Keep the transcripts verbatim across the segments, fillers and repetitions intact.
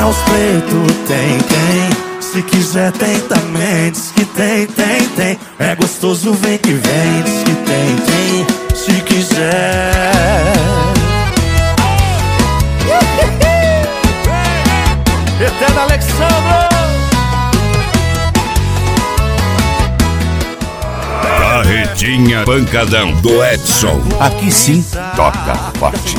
house preto, tem, tem. Se quiser tem também, diz que tem, tem, tem. É gostoso, vem que vem, diz que tem, tem. Se quiser. Eterno Alexandre. Carretinha Pancadão do Edson. Aqui sim toca forte.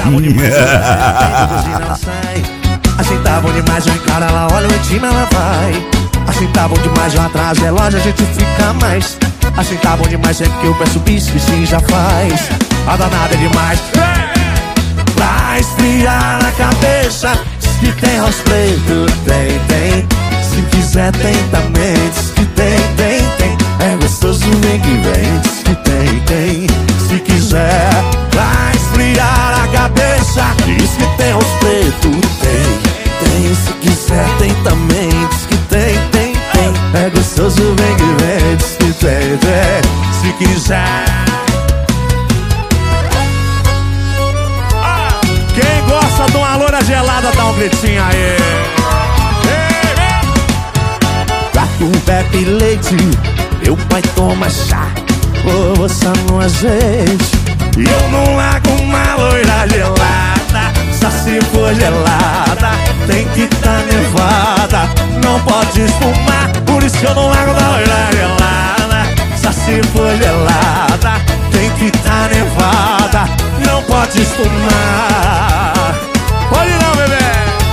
Assim tá bom demais, eu encaro ela, olha o intima, ela vai. Assim tá bom demais, eu atraso relógio, a gente fica mais. Assim tá bom demais, sempre que eu peço bis, que sim já faz. A danada é demais. Pra esfriar na cabeça, diz que tem house preto, tem, tem. Se quiser tem também, diz que tem, tem, tem. É gostoso, vem que vem, diz que tem, tem. Se quiser, pra esfriar a cabeça, diz que tem house preto, tem. Tem, se quiser tem também, diz que tem, tem, tem. É gostoso, vem que vem, diz que tem, tem. Se quiser. Ah, quem gosta de uma loura gelada, dá um gritinho aí. Gato bebe leite, meu pai toma chá, força no azeite. E eu não largo uma loira gelada, só se for gelada. Tem que tá nevada, não pode espumar. Por isso que eu não largo da loira gelada, só se for gelada. Tem que tá nevada, não pode espumar. Pode não, bebê.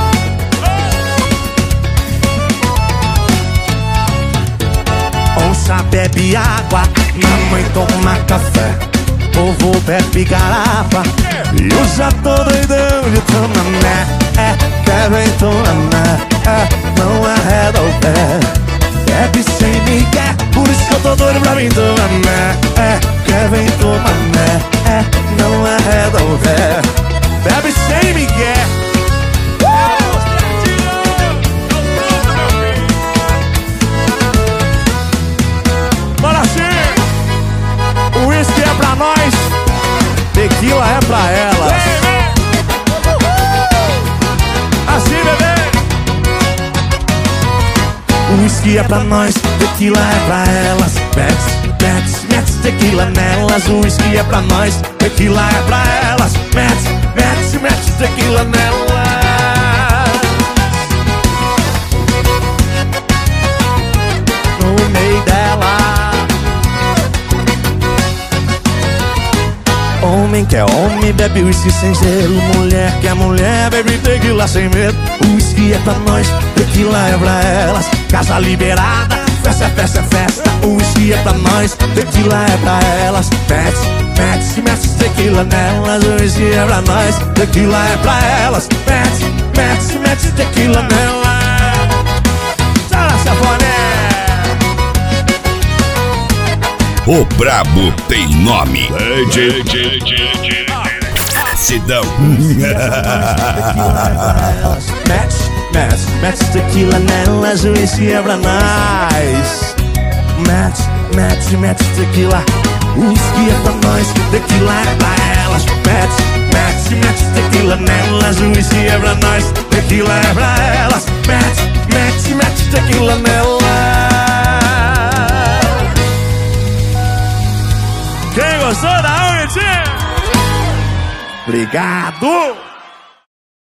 Onça bebe água, mamãe toma café, vovô bebe garapa, e eu já tô doidão de tomar, é, quer vem tomar, é, não arreda o pé, bebe sem migué, por isso que eu tô doido pra mim tomar, é, quer vem tomar, é, não arreda o pé, bebe sem migué. O uísque é pra nós, tequila é pra elas. Assim, bebê. O uísque é pra nós, tequila é pra elas. Mete, mete, mete tequila nelas. O uísque é pra nós, tequila é pra elas. Mete, mete, mete tequila nelas. No meio dela. Homem que é homem, bebe uísque sem gelo. Mulher que é mulher, bebe tequila sem medo. O uísque é pra nós, tequila é pra elas. Casa liberada, festa é festa é festa. O uísque é pra nós, tequila é pra elas. Mete, mete, mete tequila nelas. O uísque é pra nós, tequila é pra elas. Mete, mete, mete tequila nelas. Tchau, safoné. O brabo tem nome. Acidão. Mete, mete, mete tequila nelas. O uísque é pra nós. Mete, mete, mete tequila. O uísque é pra nós, tequila é pra elas. Mete, mete, mete tequila nelas. O uísque é pra nós, tequila é pra elas. Mete, mete, mete tequila nelas. Quem gostou da noite? Obrigado!